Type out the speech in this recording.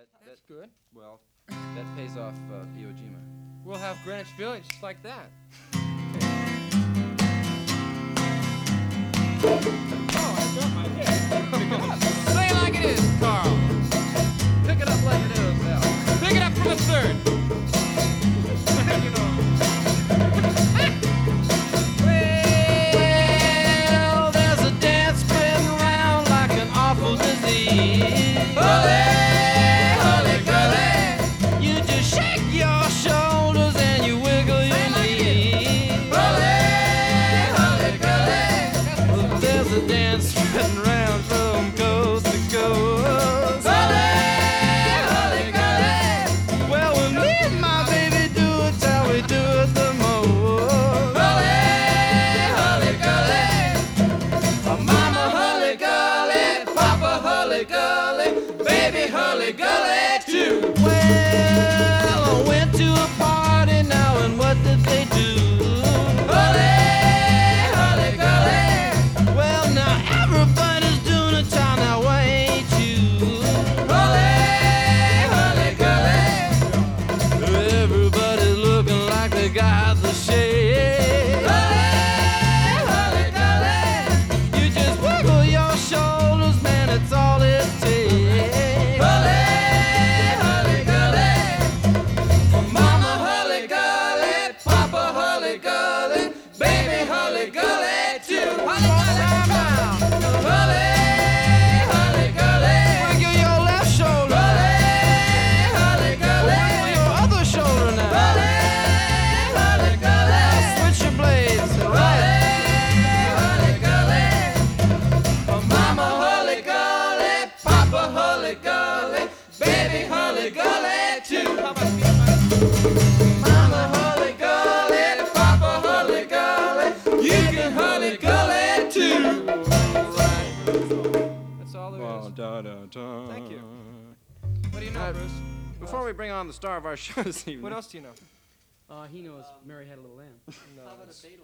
That's good. Well, that pays off Iwo Jima. We'll have Greenwich Village just like that. Oh, I dropped my head. Pick it up. Say it like it is, Carl. Pick it up like it is, Al. Pick it up from the third. You know. Well, there's a dance spreading around like an awful disease. Hully, gully. You just shake your shoulders and you wiggle your knees. Hully, gully. Well, there's a dance spreading around from coast to coast. Hully, gully. Well, when me and my baby do it, how we do it the most. Hully, gully. Mama Hully Gully, Papa Hully Gully, baby Hully Gully too. Well, I went to a party now, and what did they do? Hully Gully. Well, now everybody's doing a time, now why ain't you? Hully Gully. Everybody's looking like they got the shade. Hully Gully. You just wiggle your shoulders, man, it's all it takes. Hully Gully. Mama Hully Gully, Papa Hully Gully, baby Hully Gully too. Hully Gully. Wiggle your left shoulder. Hully Gully. Wiggle your other shoulder now. Hully Gully. Switch your blades. Hully Gully. Mama Hully Gully, Papa Hully Gully, baby Hully Gully too. Mama Hully Gully, Papa Hully Gully, you can Hully Gully too. That's all there is. Thank you. What do you know, Bruce? Before we bring on the star of our show this evening. What else do you know? He knows Mary Had a Little Lamb. No.